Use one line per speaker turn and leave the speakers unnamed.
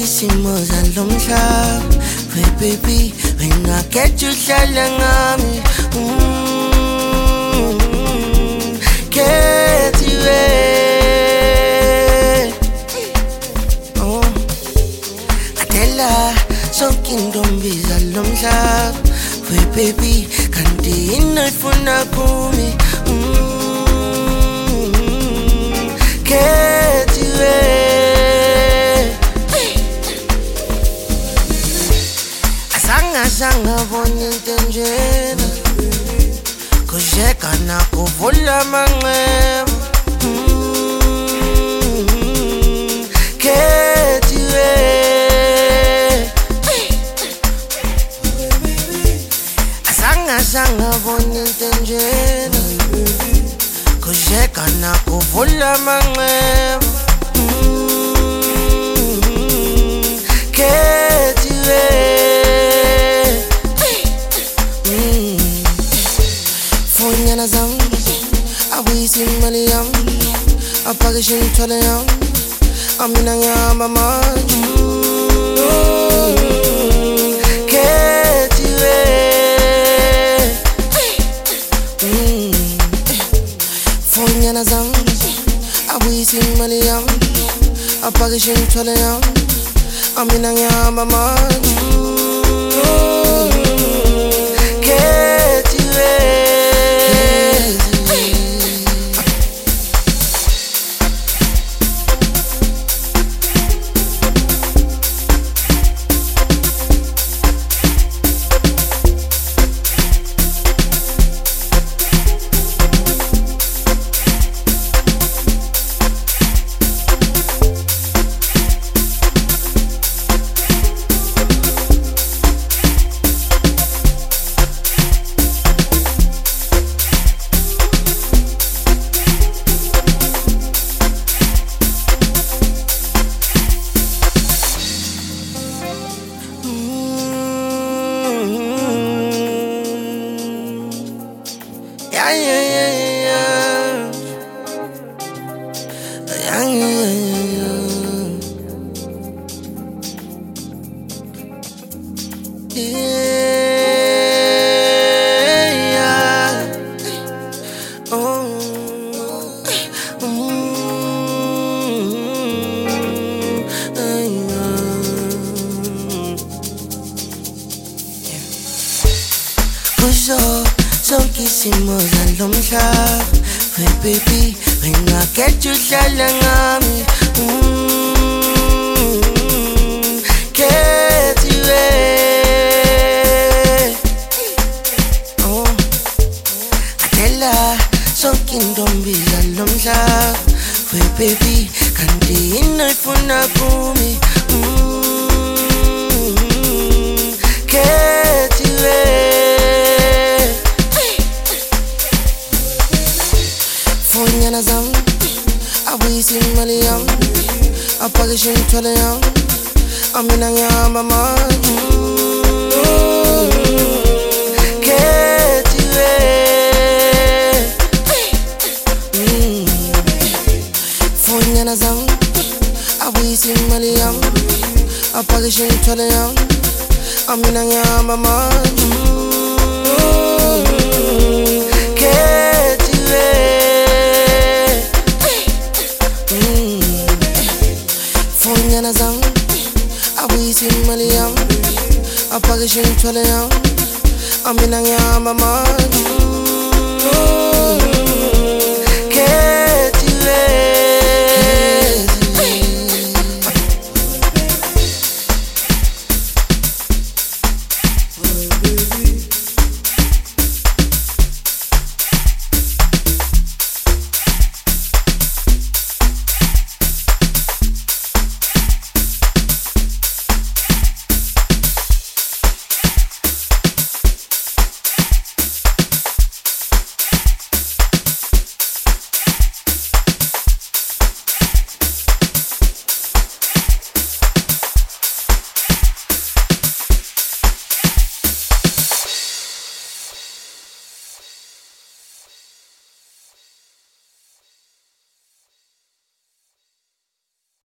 isimo zalomhlaba we baby wena get uhlala ngami get you adela sonke intombi zalomhlaba we baby kanti inifuna kumi get you Asanga boni tenjena Kujeka na kuvula manqema Ketiwe Asanga boni tenjena Kujeka na kuvula manqema Ketiwe Funyana zam, awisi mali yam, apagishin tole yam, amina yamba man. Ketiwe, funyana zam, awisi mali yam, apagishin tole yam, amina yamba man. Sonke isimo zalomhlaba we baby wena get uhlala ngami get you adela sonke intombi zalomhlaba we baby kanti inifuna kumi get you Funyana zam, awisi mali yam, apagishin tole yam, amina yamba man. Ketiwe, funyana zam, awisi mali yam, apagishin tole yam, amina yamba man. Ketiwe. Funyana zam, awisi mali yam, apagishin tole yam, amina yamba man.